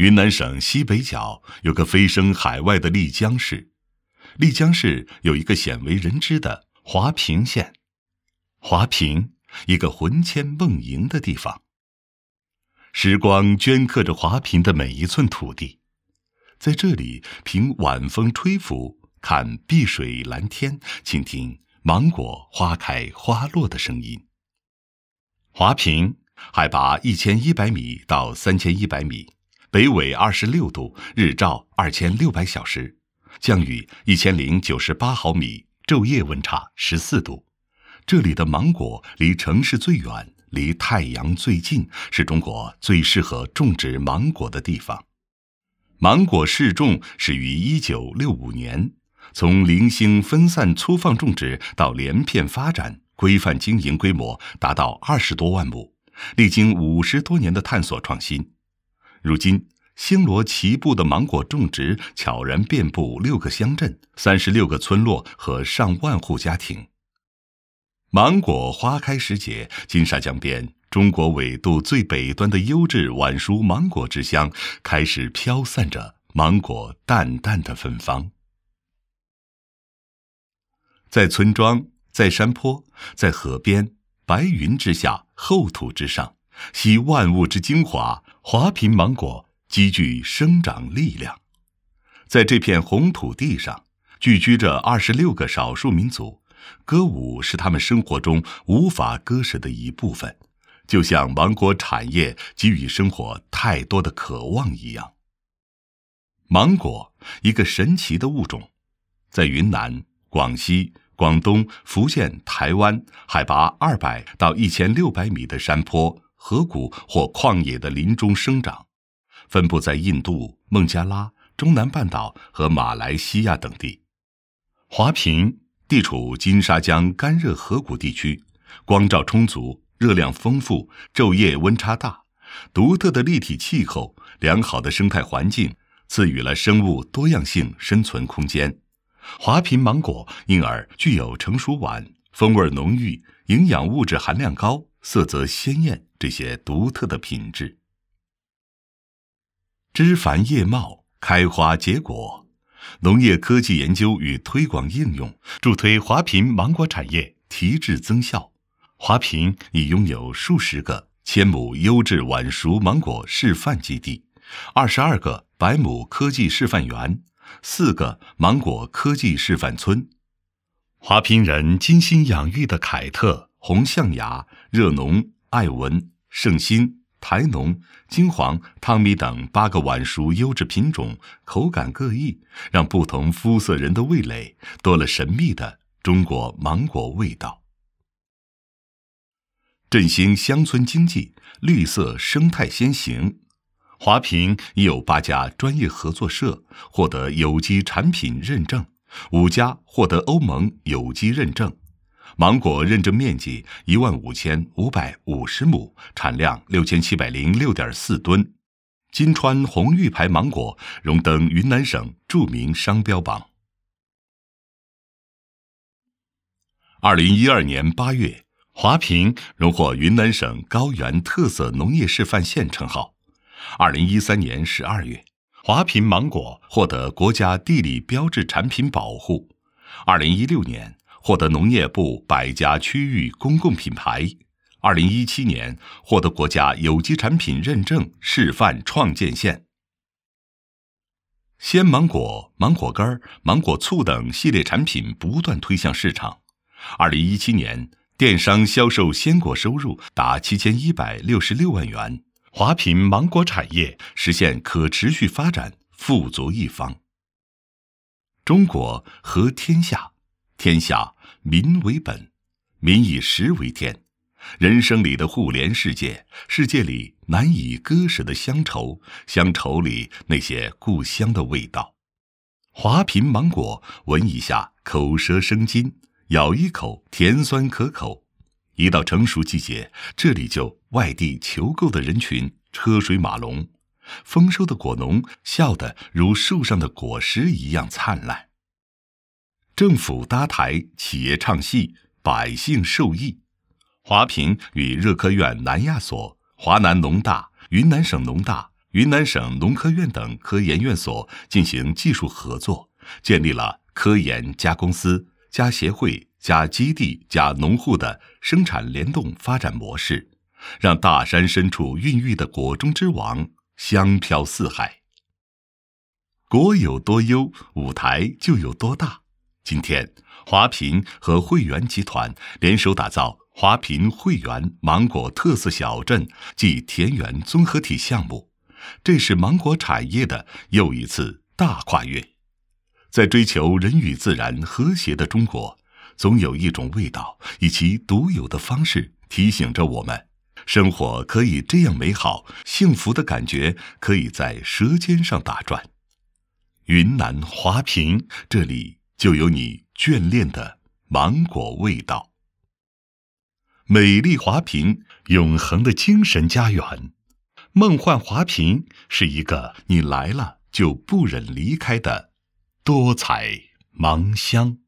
云南省西北角有个飞升海外的丽江市，丽江市有一个鲜为人知的华坪县。华坪，一个魂牵梦萦的地方。时光镌刻着华坪的每一寸土地，在这里凭晚风吹拂，看碧水蓝天，倾听芒果花开花落的声音。华坪海拔1100米到3100米，北纬26度，日照2600小时，降雨1098毫米，昼夜温差14度。这里的芒果离城市最远，离太阳最近，是中国最适合种植芒果的地方。芒果试种始于1965年，从零星分散粗放种植到连片发展，规范经营规模达到20多万亩，历经50多年的探索创新。如今，星罗棋布的芒果种植悄然遍布6个乡镇、36个村落和上万户家庭。芒果花开时节，金沙江边中国纬度最北端的优质晚熟芒果之乡开始飘散着芒果淡淡的芬芳。在村庄，在山坡，在河边，白云之下，厚土之上，吸万物之精华，华坪芒果积聚生长力量。在这片红土地上，聚居着26个少数民族，歌舞是他们生活中无法割舍的一部分，就像芒果产业给予生活太多的渴望一样。芒果，一个神奇的物种，在云南、广西、广东、福建、台湾海拔200到1600米的山坡、河谷或旷野的林中生长，分布在印度、孟加拉、中南半岛和马来西亚等地。华坪地处金沙江干热河谷地区，光照充足，热量丰富，昼夜温差大，独特的立体气候，良好的生态环境，赐予了生物多样性生存空间。华坪芒果因而具有成熟晚、风味浓郁、营养物质含量高、色泽鲜艳这些独特的品质。枝繁叶茂，开花结果，农业科技研究与推广应用，助推华坪芒果产业提质增效。华坪已拥有数十个1000亩优质晚熟芒果示范基地，22个100亩科技示范园，4个芒果科技示范村。华坪人精心养育的凯特、红象牙、热农、爱文、圣心、台农、金黄、汤米等8个晚熟优质品种，口感各异，让不同肤色人的味蕾多了神秘的中国芒果味道。振兴乡村经济，绿色生态先行。华坪已有8家专业合作社获得有机产品认证，5家获得欧盟有机认证。芒果认证面积15550亩，产量6706.4吨。金川红玉牌芒果荣登云南省著名商标榜。2012年8月，华坪荣获云南省高原特色农业示范县称号。2013年12月，华坪芒果获得国家地理标志产品保护。2016年，获得农业部100家区域公共品牌。2017年，获得国家有机产品认证示范创建县。鲜芒果、芒果干、芒果醋等系列产品不断推向市场。2017年，电商销售鲜果收入达7166万元。华坪芒果产业实现可持续发展，富足一方。中国和天下，天下民为本，民以食为天。人生里的互联世界，世界里难以割舍的乡愁，乡愁里那些故乡的味道。华坪芒果闻一下口舌生津，咬一口甜酸可口。一到成熟季节，这里就外地求购的人群车水马龙，丰收的果农笑得如树上的果实一样灿烂。政府搭台，企业唱戏，百姓受益。华坪与热科院南亚所、华南农大、云南省农大、 云南省农科院等科研院所进行技术合作，建立了科研加公司加协会加基地加农户的生产联动发展模式，让大山深处孕育的果中之王香飘四海。国有多优，舞台就有多大。今天，华品和汇源集团联手打造华品汇源芒果特色小镇暨田园综合体项目，这是芒果产业的又一次大跨越。在追求人与自然和谐的中国，总有一种味道以其独有的方式提醒着我们，生活可以这样美好，幸福的感觉可以在舌尖上打转。云南华坪，这里就有你眷恋的芒果味道。美丽华坪，永恒的精神家园。梦幻华坪是一个你来了就不忍离开的多彩芒乡。